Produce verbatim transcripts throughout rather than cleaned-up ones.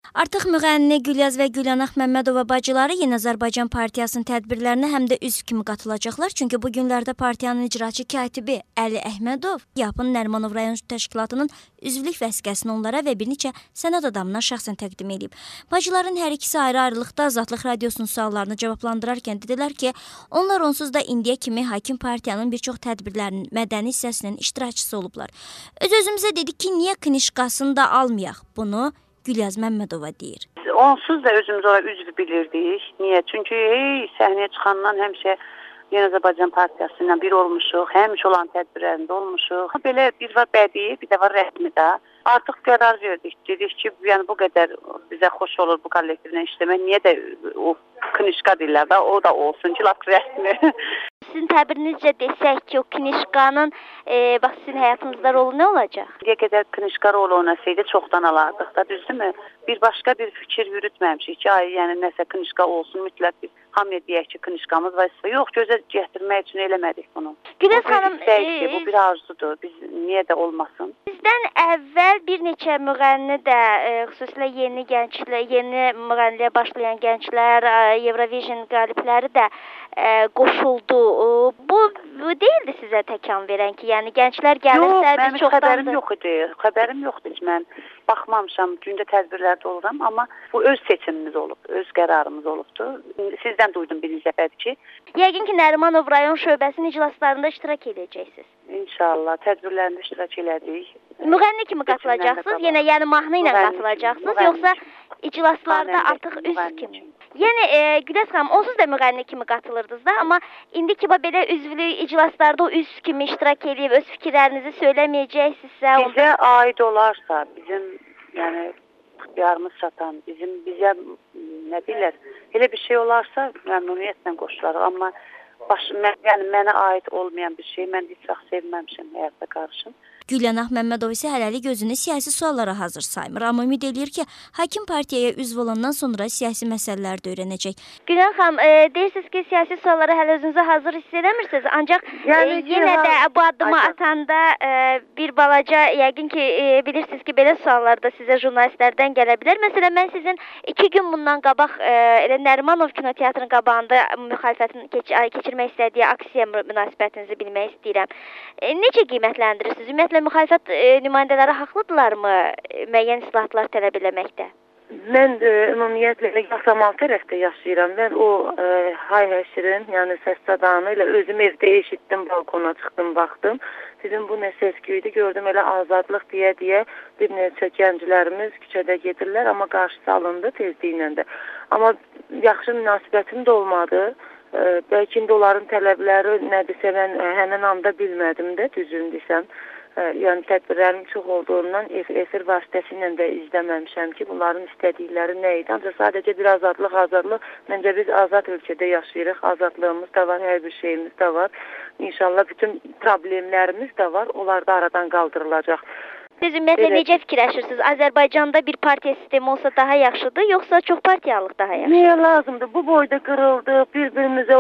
Artıq müğənni Gülyaz və Gülyanaq Məmmədova bacıları Yeni Azərbaycan Partiyasının tədbirlərinə həm də üzv kimi qatılacaqlar. Çünki bu günlərdə partiyanın icraçı katibi Əli Əhmədov Yapın Nərimanov rayon təşkilatının üzvlük vəsiqəsini onlara və bir neçə sənəd adamına şəxsən təqdim edib. Bacıların hər ikisi ayrı-ayrılıqda Azadlıq Radiosunun suallarını cavablandırarkən dedilər ki, onlar onsuz da indiyə kimi hakim partiyanın bir çox tədbirlərinin mədəni hissəsinin iştirakçısı olublar. Öz-özümüzə dedik ki, niyə knişkasını da almayaq? Bunu Gülyaz Məmmədova deyir. Onsuz da özümüz ora üzv bilirdik. Niyə? Çünki hey, səhnəyə çıxandan həmişə Yeni Azərbaycan Partiyası ilə bir olmuşuq, həmişə olan tədbirlərində olmuşuq. Belə bir var bədii, bir də var rəsmi də. Artıq qərar verdik. Dedik ki, yəni bu qədər bizə xoş olur bu kollektivlə işləmək. Niyə də o knişka deyirlər də, o da olsun ki, laf rəsmi. Sizin təbirinizcə desək ki, o knişkanın e, bax sizin həyatınızda rolu nə olacaq? Nə qədər knişka rolu oynasaydı çoxdan alardıq da, düzdürmü? Bir başqa bir fikir yürütməmişik ki, ay, yəni nəsə knişka olsun, mütləq bir hamıya deyək ki, knişkamız var. Yox, gözə gətirmək üçün eləmədik bunu. Gülyaz xanım, bu, e, bu bir arzudur. Biz niyə də olmasın? Sizdən əvvəl bir neçə müğənni də, e, xüsusilə yeni gənclər, yeni müğənniyə başlayan gənclər, e, Eurovision qalibləri də e, qoşuldu. Bu, bu deyildi sizə təkan verən ki, yəni gənclər gəlirsə biz çoxdandır. Yox, xəbərim yox idi. Xəbərim yoxdur ki, mən baxmamışam, gündə tədbirlərdə oluram, amma bu öz seçimimiz olub, öz qərarımız olubdur. Sizdən duydum birinci dəfədir ki. Yəqin ki, Nərimanov rayon şöbəsinin iclaslarında iştirak edəcəksiniz. İnşallah, tədbirlərində iştirak elədik. Müğənni kimi qatılacaqsınız, yenə yəni mahnı ilə qatılacaqsınız, yoxsa iclaslarda artıq üzv kimi? Yəni, e, Gülyaz xanım, onsuz da müğənni kimi qatılırdınız da, amma indi ki, belə üzvlük iclaslarda o üzv kimi iştirak edib, öz fikirlərinizi söyləməyəcəksinizsə... Bizə aid olarsa, bizim, yəni, ixtiyarımız çatan, bizim, bizə, nə bilər, elə bir şey olarsa, məmnuniyyətlə qoşularıq, amma baş, mən, yəni, mənə aid olmayan bir şey, mən heç vaxt sevməmişim həyatda qarışım. Gülyanaq Məmmədov isə hələlik özünü siyasi suallara hazır saymır, amma ümid edir ki, hakim partiyaya üzv olandan sonra siyasi məsələlər də öyrənəcək. Gülyanaq xanım, e, deyirsiniz ki, siyasi suallara hələ özünüzü hazır hiss edəmirsiniz, ancaq yəni, e, yenə də bu addımı atanda e, bir balaca, yəqin ki, e, bilirsiniz ki, belə suallar da sizə jurnalistlərdən gələ bilər. Məsələn, mən sizin iki gün bundan qabaq e, elə Nərimanov kinoteatrının qabağında müxalifətin keç keçirmək istədiyi aksiya münasibətinizi bilmək istəyirəm. E, necə qiymətləndirirsiniz? Ümumiyyətlə, müxalifət e, nümayəndələri haqlıdırlarmı e, müəyyən islahatlar tələb eləməkdə? Mən e, ümumiyyətlə Yasamal tərəfdə yaşayıram. Mən o e, hay-həşirin, yəni səs sadanı ilə özüm evdə eşitdim, balkona çıxdım, baxdım. Dedim, bu nə səs-küydü, gördüm elə azadlıq deyə-deyə bir neçə gənclərimiz küçədə gedirlər, amma qarşısı alındı tezliklə də. Amma yaxşı münasibətim də olmadı. E, bəlkə indi onların tələbləri nədirsə, mən e, həmin anda bilmədim də, düzün desəm. Yəni tədbirlərim çox olduğundan efir vasitəsilə də izləməmişəm ki, bunların istədikləri nə idi. Ancaq sadəcə bir azadlıq, azadlıq. Məncə biz azad ölkədə yaşayırıq, azadlığımız da var, hər bir şeyimiz də var. İnşallah bütün problemlərimiz də var, onlar da aradan qaldırılacaq. Siz ümumiyyətlə evet. Necə fikirləşirsiniz? Azərbaycanda bir partiya sistemi olsa daha yaxşıdır, yoxsa çox partiyalıq daha yaxşıdır? Niyə lazımdır? Bu boyda qırıldı, bir-birimizə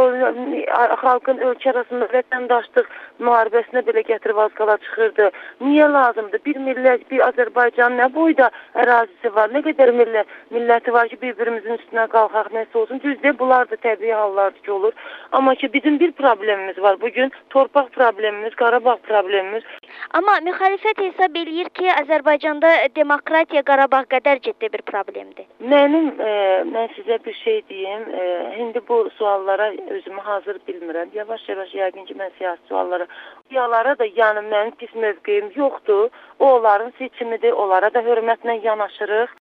xalqın ölkə arasında vətəndaşlıq müharibəsinə belə gətirib azqala çıxırdı. Niyə lazımdır? Bir millət, bir Azərbaycan nə boyda ərazisi var, nə qədər millət, milləti var ki, bir-birimizin üstünə qalxaq, nəsə olsun. Düzdür, bunlar da təbii hallardır ki, olur. Amma ki, bizim bir problemimiz var. Bugün torpaq problemimiz, Qarabağ problemimiz. Amma müxalifət hesab eləyir ki, Azərbaycanda demokratiya Qarabağ qədər ciddi bir problemdir. Mənim, e, mən sizə bir şey deyim, e, indi bu suallara özümü hazır bilmirəm. Yavaş-yavaş yəqin ki, mən siyasi suallara, suallara da yəni mənim pis mövqeyim yoxdur. O, onların seçimidir, onlara da hörmətlə yanaşırıq.